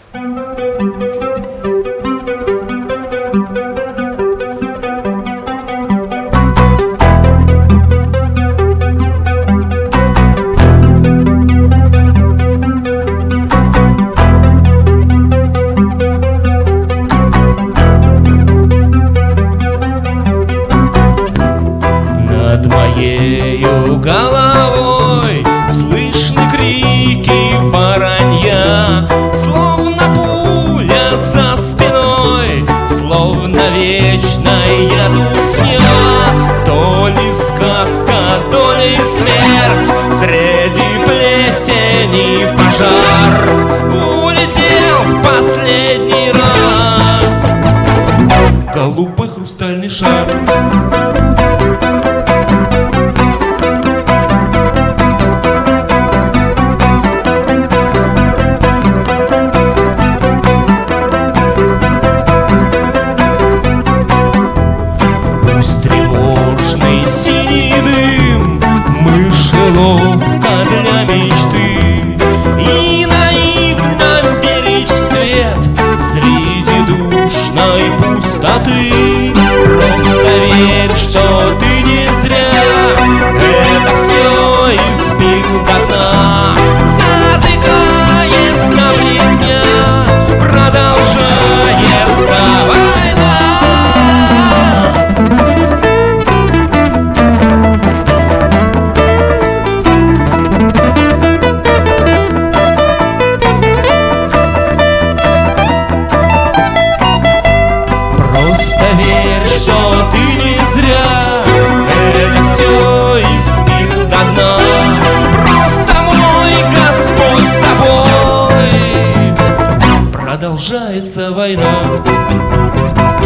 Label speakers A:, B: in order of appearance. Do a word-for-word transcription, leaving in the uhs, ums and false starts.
A: Над моею головой слышны крики воронья, словно пуля за спиной, словно вечная тусня. То ли сказка, то ли смерть, среди плесени пожар улетел в последний раз голубой хрустальный шар. Пусть тревожный синий дым, мышеловка для мечты, и наивно верить в свет среди душной пустоты. Просто верь, что ты не зря это все избил до дна. Затыкается бредня, продолжается война. Просто верь, что ты не зря это все избил до дна. Просто мой Господь с тобой, продолжается война.